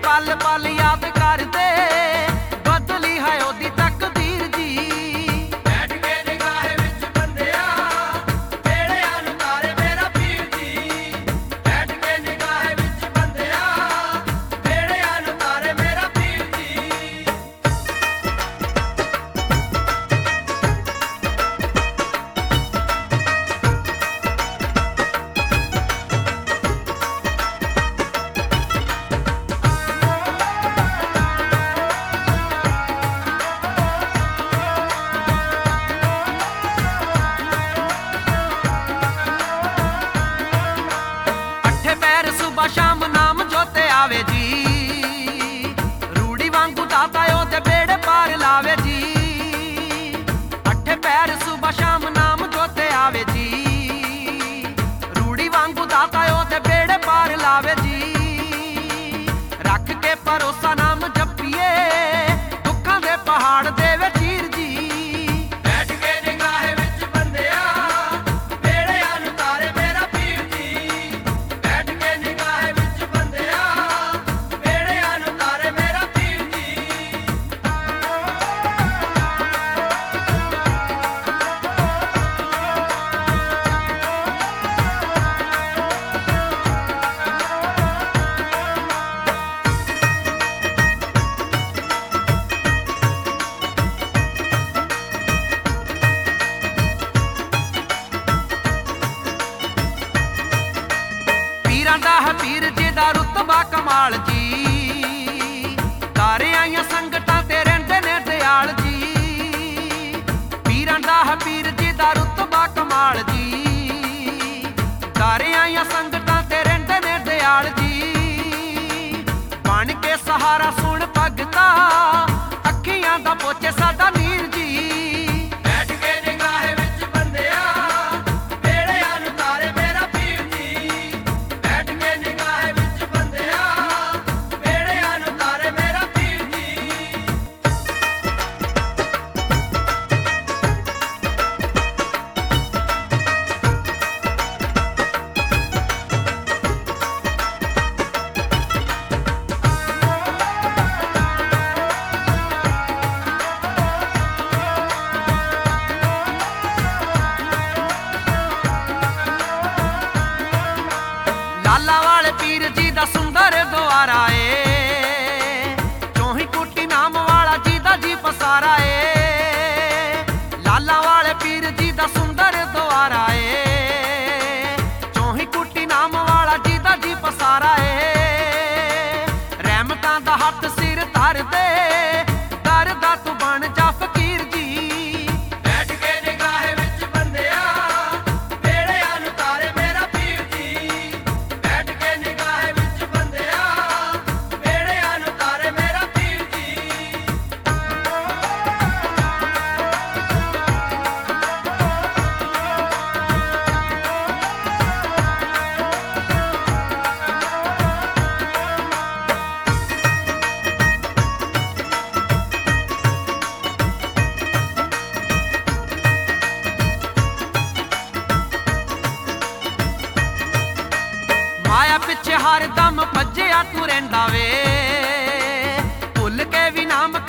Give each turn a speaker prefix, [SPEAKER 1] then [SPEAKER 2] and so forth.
[SPEAKER 1] पल पल याद कर दे, बदली है ओदी तकदीर जी।
[SPEAKER 2] बैठ के निगाह विच बंदिया वेड़िया नूं तारे मेरा पीर जी। बैठ के निगाह विच बंदिया वेड़िया नूं तारे मेरा पीर जी।
[SPEAKER 1] अठे पैर सुबह शाम नाम जोते आवे जी, रूड़ी वांगू दाता ओदे बेड़े पार लावे जी। अठे पैर सुबह शाम नाम जोते आवे जी, रूड़ी वांगू दाता ओदे बेड़े पार लावे जी। रख के भरोसा नाम जपिए, दुखां दे पहाड़ देवे चीर जी।
[SPEAKER 2] बैठ के निगाह विच बंदिया वेड़िया नूं तारे मेरा पीर जी। बैठ के निगाह विच बंदिया वेड़िया नूं तारे मेरा पीर जी।
[SPEAKER 1] पीरां दा है पीर जिहदा रुतबा कमाल जी, तारे आईयां संगतां ते रहिंदे ने दयाल जी। पीरां दा है पीर जिहदा रुतबा कमाल जी, तारे आईयां संगतां ते रहिंदे ने दयाल जी। बन के सहारा सुण भगता, अखियां दा पोचे साडा नीर जी।
[SPEAKER 2] बैठ के निगाह विच बंदिया वेड़िया नूं तारे मेरा पीर जी। बैठ के निगाह विच बंदिया वेड़िया नूं तारे मेरा पीर जी।
[SPEAKER 1] लाला वाले पीर जी दा सुंदर द्वारा ए, चौही कुटी नाम वाला जी दा जी पसारा ए। लाला वाले पीर जी दा सुंदर द्वारा ए, चौही कुटी नाम वाला जी दा जी पसारा ए। रहमतां दा हत्थ सिर धर दे, दर दा तू बन जा फकीर जी।
[SPEAKER 2] बैठ के निगाह विच बंदिया वेड़िया नूं तारे मेरा पीर जी। बैठ के निगाह विच बंदिया वेड़िया नूं तारे मेरा पीर जी।
[SPEAKER 1] माया पिछे हर दम भज्जिया तू रहिंदा वे, भुल के भी नाम